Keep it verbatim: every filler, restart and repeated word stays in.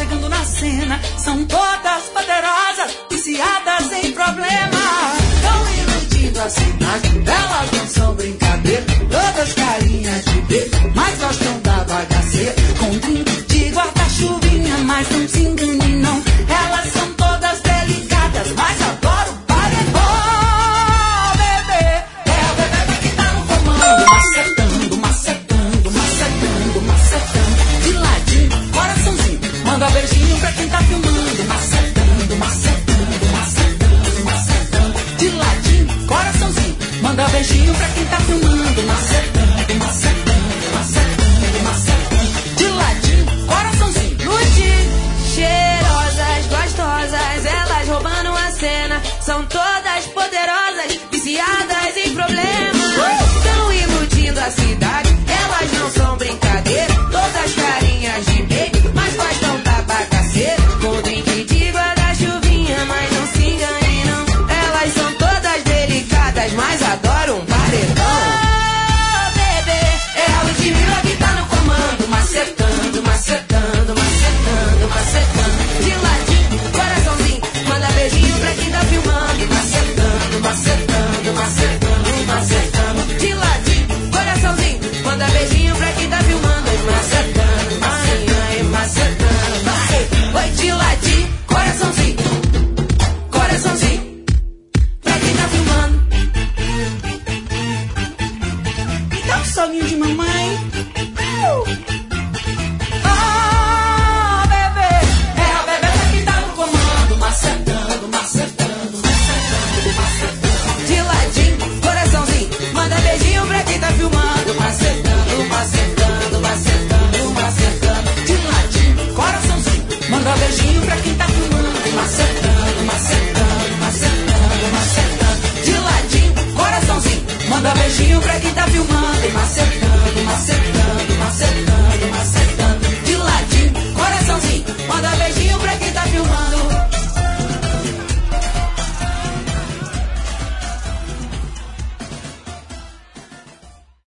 chegando na cena. São todas poderosas, viciadas em problemas. Estão iludindo a cidade, elas não são brincadeira. Todas carinhas de beijo, mas gostam da bagaceira. Com drink de guarda-chuvinha, mas não se engane não. Elas são todas delicadas, mas adoro paredão, bebê. É o bebê que tá no comando, macetando, macetando, macetando, macetando. De ladinho, coraçãozinho, manda beijinho pra quem tá filmando. Macetando, macetando, macetando, macetando. De ladinho, coraçãozinho, manda beijinho pra quem tá filmando. Macetando, macetando, macetando, macetando. De ladinho, coraçãozinho. Lute, cheirosas, gostosas, elas roubando a cena. São todas poderosas, viciadas em problemas. Estão iludindo a cidade, elas não são brincadeira. Todas caem